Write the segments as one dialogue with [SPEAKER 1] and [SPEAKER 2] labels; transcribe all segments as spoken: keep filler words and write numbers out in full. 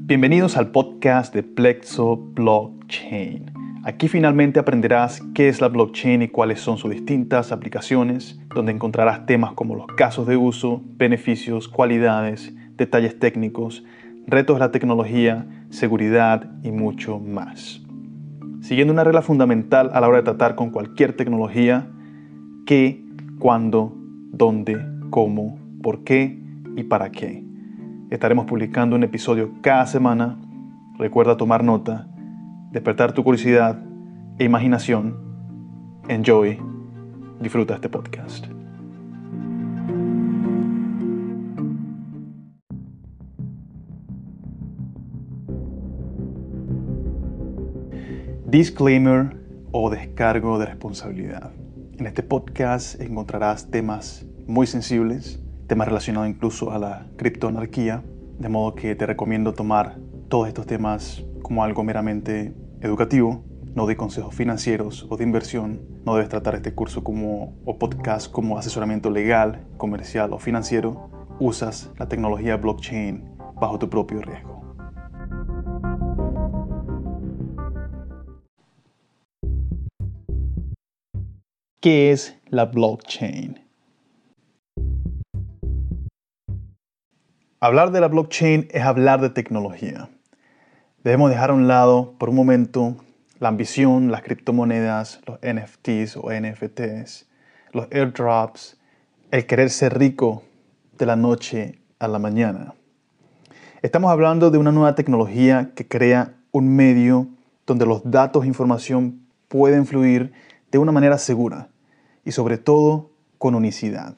[SPEAKER 1] Bienvenidos al podcast de Plexo Blockchain. Aquí finalmente aprenderás qué es la blockchain y cuáles son sus distintas aplicaciones, donde encontrarás temas como los casos de uso, beneficios, cualidades, detalles técnicos, retos de la tecnología, seguridad y mucho más. Siguiendo una regla fundamental a la hora de tratar con cualquier tecnología: qué, cuándo, dónde, cómo, por qué y para qué. Estaremos publicando un episodio cada semana. Recuerda tomar nota, despertar tu curiosidad e imaginación. Enjoy, disfruta este podcast. Disclaimer o descargo de responsabilidad. En este podcast encontrarás temas muy sensibles, temas relacionados incluso a la criptoanarquía, de modo que te recomiendo tomar todos estos temas como algo meramente educativo. No doy consejos financieros o de inversión. No debes tratar este curso como, o podcast como asesoramiento legal, comercial o financiero. Usas la tecnología blockchain bajo tu propio riesgo. ¿Qué es la blockchain? Hablar de la blockchain es hablar de tecnología. Debemos dejar a un lado por un momento la ambición, las criptomonedas, los N F Ts o N F Ts, los airdrops, el querer ser rico de la noche a la mañana. Estamos hablando de una nueva tecnología que crea un medio donde los datos e información pueden fluir de una manera segura y sobre todo con unicidad.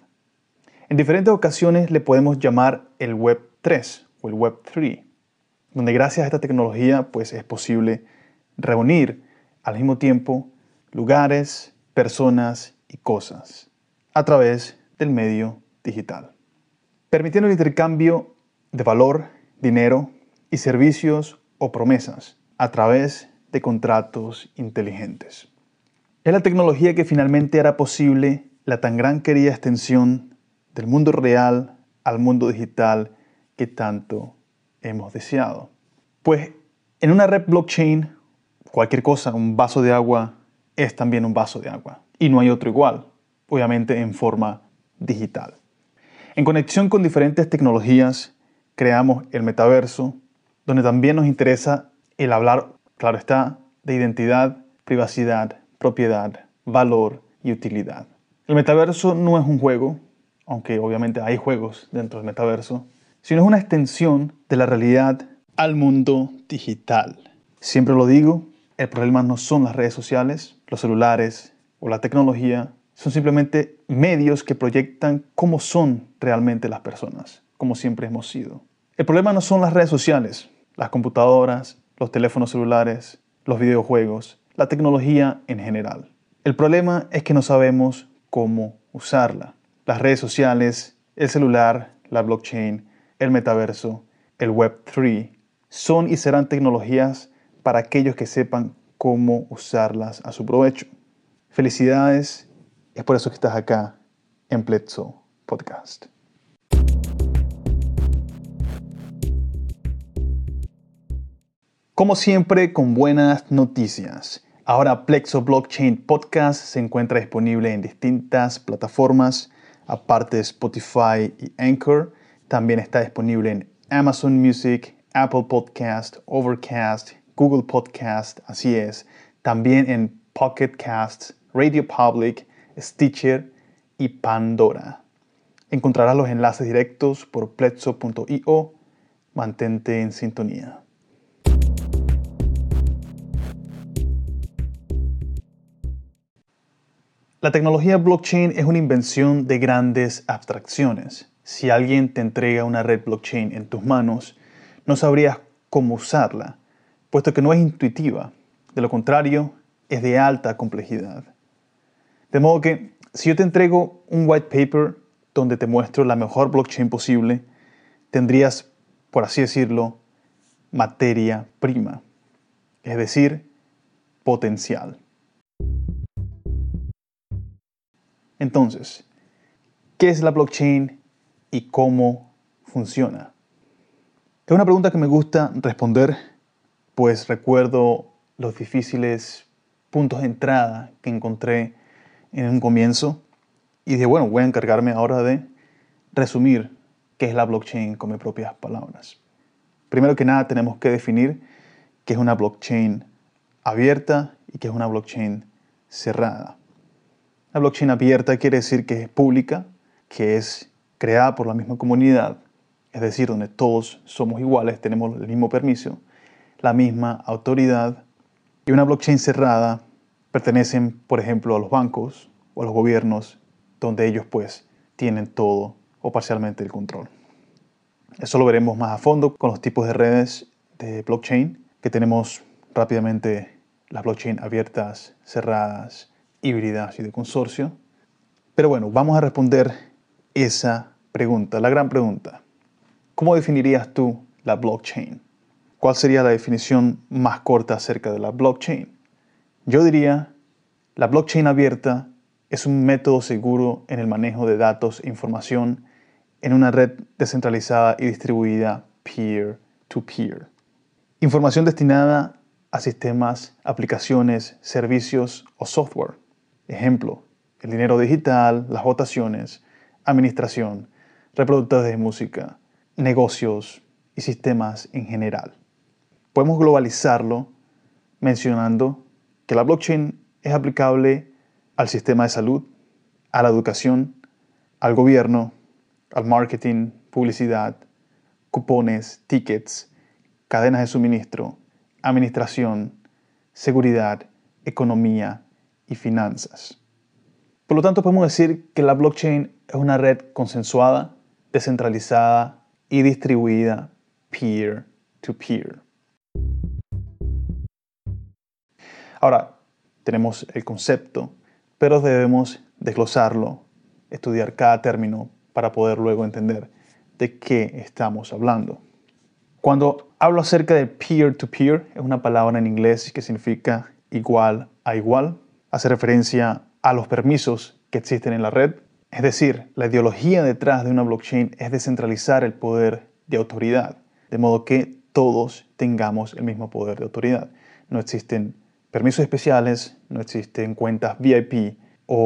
[SPEAKER 1] En diferentes ocasiones le podemos llamar el web tres o el web tres, donde gracias a esta tecnología pues, es posible reunir al mismo tiempo lugares, personas y cosas a través del medio digital, permitiendo el intercambio de valor, dinero y servicios o promesas a través de contratos inteligentes. Es la tecnología que finalmente hará posible la tan gran querida extensión del mundo real al mundo digital que tanto hemos deseado. Pues en una red blockchain, cualquier cosa, un vaso de agua, es también un vaso de agua. Y no hay otro igual, obviamente en forma digital. En conexión con diferentes tecnologías, creamos el metaverso, donde también nos interesa el hablar, claro está, de identidad, privacidad, propiedad, valor y utilidad. El metaverso no es un juego, aunque obviamente hay juegos dentro del metaverso, sino es una extensión de la realidad al mundo digital. Siempre lo digo, el problema no son las redes sociales, los celulares o la tecnología, son simplemente medios que proyectan cómo son realmente las personas, como siempre hemos sido. El problema no son las redes sociales, las computadoras, los teléfonos celulares, los videojuegos, la tecnología en general. El problema es que no sabemos cómo usarla. Las redes sociales, el celular, la blockchain, el metaverso, el web tres, son y serán tecnologías para aquellos que sepan cómo usarlas a su provecho. Felicidades, es por eso que estás acá en Plexo Podcast. Como siempre, con buenas noticias. Ahora Plexo Blockchain Podcast se encuentra disponible en distintas plataformas, aparte de Spotify y Anchor. También está disponible en Amazon Music, Apple Podcast, Overcast, Google Podcast, así es. También en Pocket Casts, Radio Public, Stitcher y Pandora. Encontrarás los enlaces directos por plexo punto io. Mantente en sintonía. La tecnología blockchain es una invención de grandes abstracciones. Si alguien te entrega una red blockchain en tus manos, no sabrías cómo usarla, puesto que no es intuitiva. De lo contrario, es de alta complejidad. De modo que, si yo te entrego un white paper donde te muestro la mejor blockchain posible, tendrías, por así decirlo, materia prima, es decir, potencial. Entonces, ¿qué es la blockchain y cómo funciona? Es una pregunta que me gusta responder, pues recuerdo los difíciles puntos de entrada que encontré en un comienzo y dije, bueno, voy a encargarme ahora de resumir qué es la blockchain con mis propias palabras. Primero que nada tenemos que definir qué es una blockchain abierta y qué es una blockchain cerrada. La blockchain abierta quiere decir que es pública, que es creada por la misma comunidad, es decir, donde todos somos iguales, tenemos el mismo permiso, la misma autoridad. Y una blockchain cerrada pertenecen, por ejemplo, a los bancos o a los gobiernos, donde ellos pues tienen todo o parcialmente el control. Eso lo veremos más a fondo con los tipos de redes de blockchain, que tenemos rápidamente las blockchain abiertas, cerradas, híbridas y de consorcio. Pero bueno, vamos a responder esa pregunta, la gran pregunta. ¿Cómo definirías tú la blockchain? ¿Cuál sería la definición más corta acerca de la blockchain? Yo diría, la blockchain abierta es un método seguro en el manejo de datos e información en una red descentralizada y distribuida peer-to-peer. Información destinada a sistemas, aplicaciones, servicios o software. Ejemplo, el dinero digital, las votaciones, administración, reproductores de música, negocios y sistemas en general. Podemos globalizarlo mencionando que la blockchain es aplicable al sistema de salud, a la educación, al gobierno, al marketing, publicidad, cupones, tickets, cadenas de suministro, administración, seguridad, economía y finanzas. Por lo tanto, podemos decir que la blockchain es una red consensuada, descentralizada y distribuida peer-to-peer. Ahora, tenemos el concepto, pero debemos desglosarlo, estudiar cada término para poder luego entender de qué estamos hablando. Cuando hablo acerca de peer-to-peer, es una palabra en inglés que significa igual a igual. Hace referencia a los permisos que existen en la red. Es decir, la ideología detrás de una blockchain es descentralizar el poder de autoridad, de modo que todos tengamos el mismo poder de autoridad. No existen permisos especiales, no existen cuentas V I P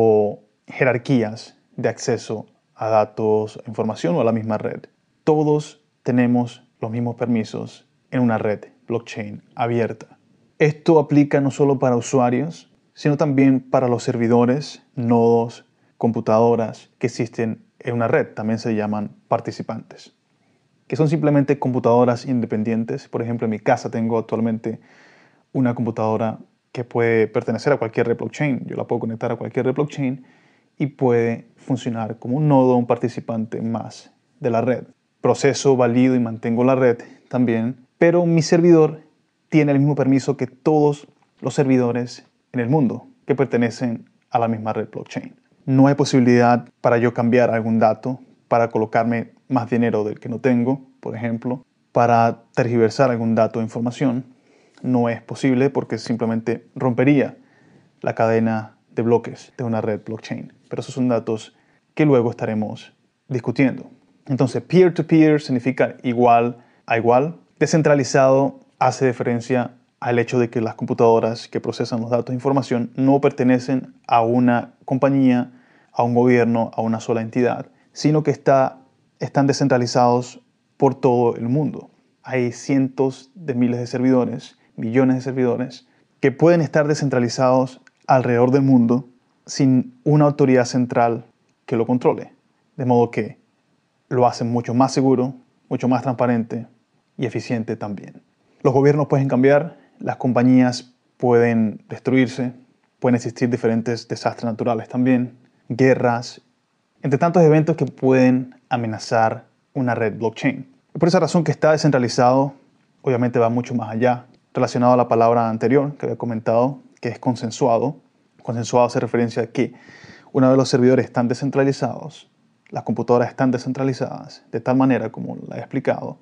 [SPEAKER 1] o jerarquías de acceso a datos, a información o a la misma red. Todos tenemos los mismos permisos en una red blockchain abierta. Esto aplica no solo para usuarios, sino también para los servidores, nodos, computadoras que existen en una red. También se llaman participantes, que son simplemente computadoras independientes. Por ejemplo, en mi casa tengo actualmente una computadora que puede pertenecer a cualquier red blockchain. Yo la puedo conectar a cualquier red blockchain y puede funcionar como un nodo, un participante más de la red. Proceso, valido y mantengo la red también, pero mi servidor tiene el mismo permiso que todos los servidores en el mundo que pertenecen a la misma red blockchain. No hay posibilidad para yo cambiar algún dato, para colocarme más dinero del que no tengo, por ejemplo, para tergiversar algún dato o información. No es posible porque simplemente rompería la cadena de bloques de una red blockchain. Pero esos son datos que luego estaremos discutiendo. Entonces, peer-to-peer significa igual a igual. Descentralizado hace referencia al hecho de que las computadoras que procesan los datos de información no pertenecen a una compañía, a un gobierno, a una sola entidad, sino que está, están descentralizados por todo el mundo. Hay cientos de miles de servidores, millones de servidores, que pueden estar descentralizados alrededor del mundo sin una autoridad central que lo controle. De modo que lo hacen mucho más seguro, mucho más transparente y eficiente también. Los gobiernos pueden cambiar, las compañías pueden destruirse, pueden existir diferentes desastres naturales también, guerras, entre tantos eventos que pueden amenazar una red blockchain. Por esa razón que está descentralizado, obviamente va mucho más allá, relacionado a la palabra anterior que había comentado, que es consensuado. Consensuado hace referencia a que una vez los servidores están descentralizados, las computadoras están descentralizadas, de tal manera como la he explicado,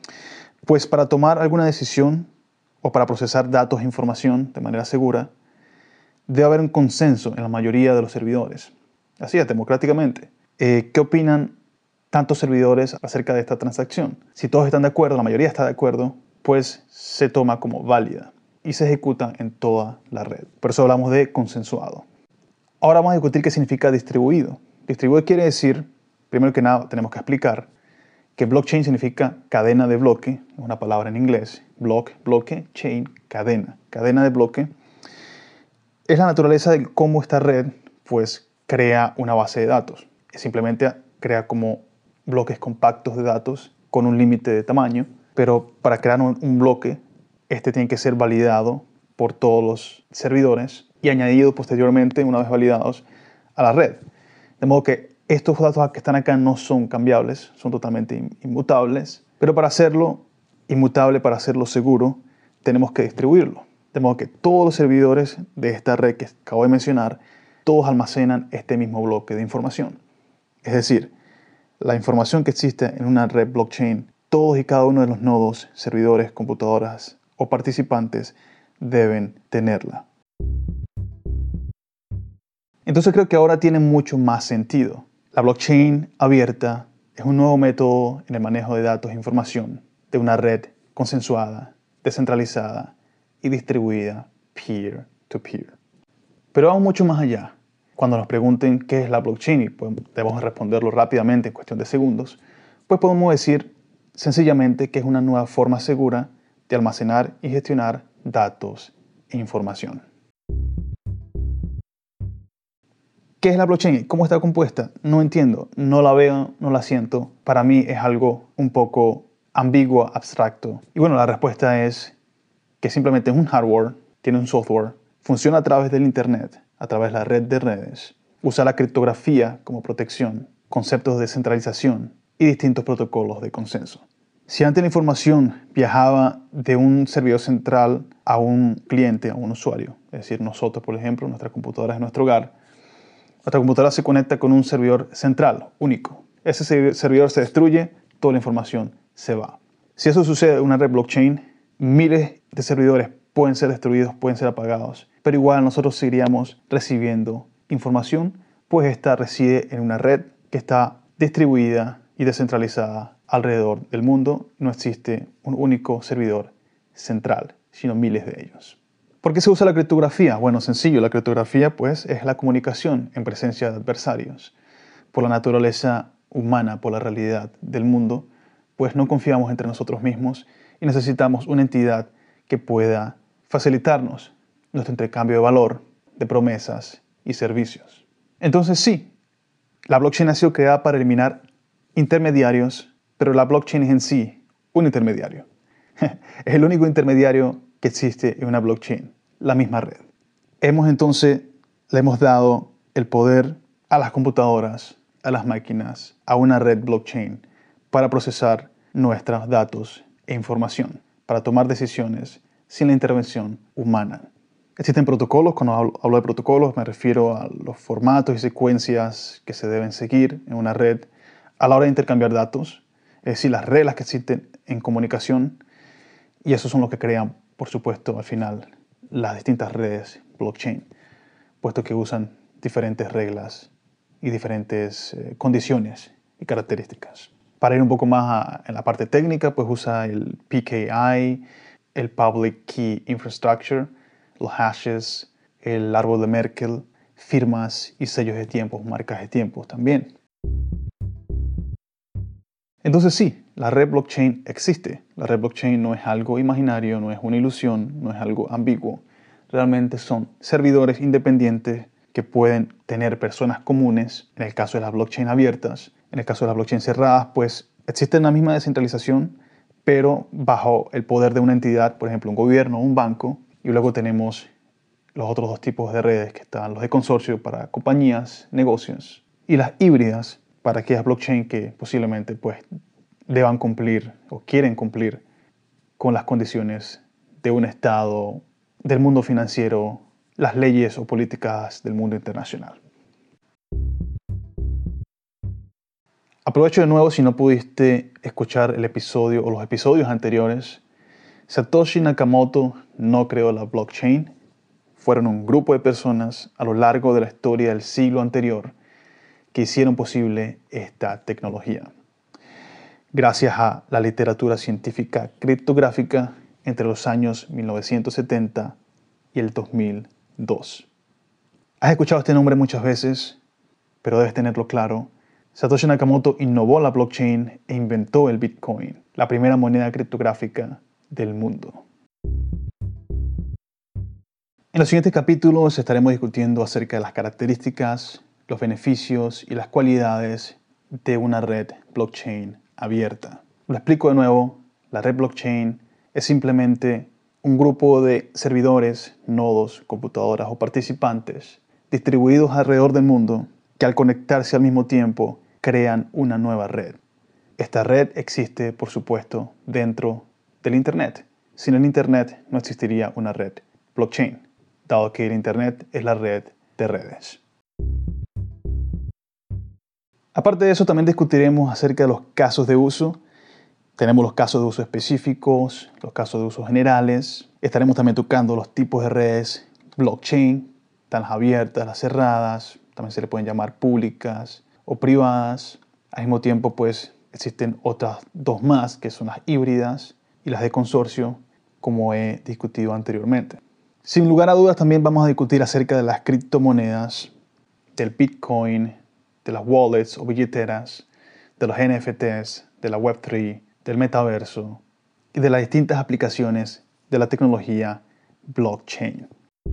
[SPEAKER 1] pues para tomar alguna decisión o para procesar datos e información de manera segura, debe haber un consenso en la mayoría de los servidores. Así es, democráticamente. Eh, ¿Qué opinan tantos servidores acerca de esta transacción. Si todos están de acuerdo, la mayoría está de acuerdo, pues se toma como válida y se ejecuta en toda la red. Por eso hablamos de consensuado. Ahora vamos a discutir qué significa distribuido. Distribuido quiere decir, primero que nada, tenemos que explicar que blockchain significa cadena de bloque, es una palabra en inglés, block, bloque, chain, cadena, cadena de bloque. Es la naturaleza de cómo esta red pues crea una base de datos. Simplemente crea como bloques compactos de datos con un límite de tamaño, pero para crear un, un bloque, este tiene que ser validado por todos los servidores y añadido posteriormente, una vez validados, a la red. De modo que estos datos que están acá no son cambiables, son totalmente inmutables, pero para hacerlo inmutable, para hacerlo seguro, tenemos que distribuirlo. De modo que todos los servidores de esta red que acabo de mencionar, todos almacenan este mismo bloque de información. Es decir, la información que existe en una red blockchain, todos y cada uno de los nodos, servidores, computadoras o participantes deben tenerla. Entonces creo que ahora tiene mucho más sentido. La blockchain abierta es un nuevo método en el manejo de datos e información de una red consensuada, descentralizada y distribuida peer-to-peer. Pero vamos mucho más allá. Cuando nos pregunten qué es la blockchain y pues debemos responderlo rápidamente en cuestión de segundos, pues podemos decir sencillamente que es una nueva forma segura de almacenar y gestionar datos e información. ¿Qué es la blockchain? ¿Cómo está compuesta? No entiendo, no la veo, no la siento. Para mí es algo un poco ambiguo, abstracto. Y bueno, la respuesta es que simplemente es un hardware, tiene un software, funciona a través del internet, a través de la red de redes, usa la criptografía como protección, conceptos de descentralización y distintos protocolos de consenso. Si antes la información viajaba de un servidor central a un cliente, a un usuario, es decir, nosotros, por ejemplo, nuestras computadoras en nuestro hogar, nuestra computadora se conecta con un servidor central, único. Ese servidor se destruye, toda la información se va. Si eso sucede en una red blockchain, miles de servidores pueden ser destruidos, pueden ser apagados, pero igual nosotros seguiríamos recibiendo información, pues esta reside en una red que está distribuida y descentralizada alrededor del mundo. No existe un único servidor central, sino miles de ellos. ¿Por qué se usa la criptografía? Bueno, sencillo, la criptografía pues es la comunicación en presencia de adversarios. Por la naturaleza humana, por la realidad del mundo, pues no confiamos entre nosotros mismos y necesitamos una entidad que pueda facilitarnos nuestro intercambio de valor, de promesas y servicios. Entonces sí, la blockchain ha sido creada para eliminar intermediarios, pero la blockchain es en sí un intermediario. Es el único intermediario que existe en una blockchain, la misma red. Hemos entonces, le hemos dado el poder a las computadoras, a las máquinas, a una red blockchain para procesar nuestros datos e información, para tomar decisiones sin la intervención humana. Existen protocolos, cuando hablo, hablo de protocolos me refiero a los formatos y secuencias que se deben seguir en una red a la hora de intercambiar datos, es decir, las reglas que existen en comunicación, y esos son los que crean, por supuesto, al final, las distintas redes blockchain, puesto que usan diferentes reglas y diferentes eh, condiciones y características. Para ir un poco más a, en la parte técnica, pues usa el P K I, el Public Key Infrastructure, los hashes, el árbol de Merkle, firmas y sellos de tiempos, marcas de tiempos también. Entonces sí, la red blockchain existe. La red blockchain no es algo imaginario, no es una ilusión, no es algo ambiguo. Realmente son servidores independientes que pueden tener personas comunes. En el caso de las blockchain abiertas, en el caso de las blockchain cerradas, pues existe la misma descentralización, pero bajo el poder de una entidad, por ejemplo, un gobierno o un banco. Y luego tenemos los otros dos tipos de redes que están los de consorcio para compañías, negocios, y las híbridas para aquellas blockchain que posiblemente pues, deban cumplir o quieren cumplir con las condiciones de un estado, del mundo financiero, las leyes o políticas del mundo internacional. Aprovecho de nuevo si no pudiste escuchar el episodio o los episodios anteriores. Satoshi Nakamoto no creó la blockchain. Fueron un grupo de personas a lo largo de la historia del siglo anterior que hicieron posible esta tecnología. gracias a la literatura científica criptográfica entre los años mil novecientos setenta y el dos mil dos. Has escuchado este nombre muchas veces, pero debes tenerlo claro. Satoshi Nakamoto innovó la blockchain e inventó el Bitcoin, la primera moneda criptográfica del mundo. En los siguientes capítulos estaremos discutiendo acerca de las características, los beneficios y las cualidades de una red blockchain abierta. Lo explico de nuevo, la red blockchain es simplemente un grupo de servidores, nodos, computadoras o participantes distribuidos alrededor del mundo que al conectarse al mismo tiempo crean una nueva red. Esta red existe, por supuesto, dentro del Internet. Sin el Internet no existiría una red blockchain, dado que el Internet es la red de redes. Aparte de eso, también discutiremos acerca de los casos de uso. Tenemos los casos de uso específicos, los casos de uso generales. Estaremos también tocando los tipos de redes blockchain, están las abiertas, las cerradas, también se le pueden llamar públicas o privadas. Al mismo tiempo, pues, existen otras dos más, que son las híbridas y las de consorcio, como he discutido anteriormente. Sin lugar a dudas, también vamos a discutir acerca de las criptomonedas, del Bitcoin, de las wallets o billeteras, de los N F Ts, de la web tres, del metaverso y de las distintas aplicaciones de la tecnología blockchain.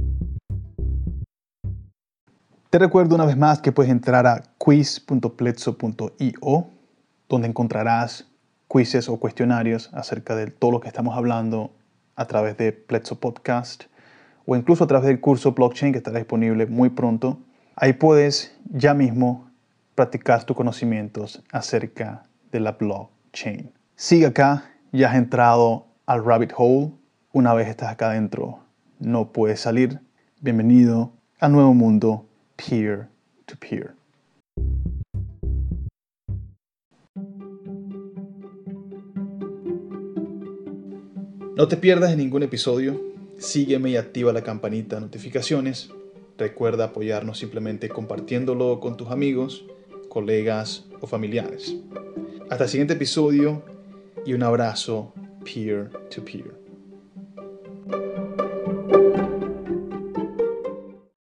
[SPEAKER 1] Te recuerdo una vez más que puedes entrar a quiz punto pletso punto io, donde encontrarás quizzes o cuestionarios acerca de todo lo que estamos hablando a través de Pletso Podcast o incluso a través del curso Blockchain que estará disponible muy pronto. Ahí puedes ya mismo practicar tus conocimientos acerca de la blockchain. Sigue acá, ya has entrado al rabbit hole. Una vez estás acá adentro, no puedes salir. Bienvenido al nuevo mundo peer-to-peer. No te pierdas en ningún episodio. Sígueme y activa la campanita de notificaciones. Recuerda apoyarnos simplemente compartiéndolo con tus amigos, colegas o familiares. Hasta el siguiente episodio y un abrazo peer-to-peer.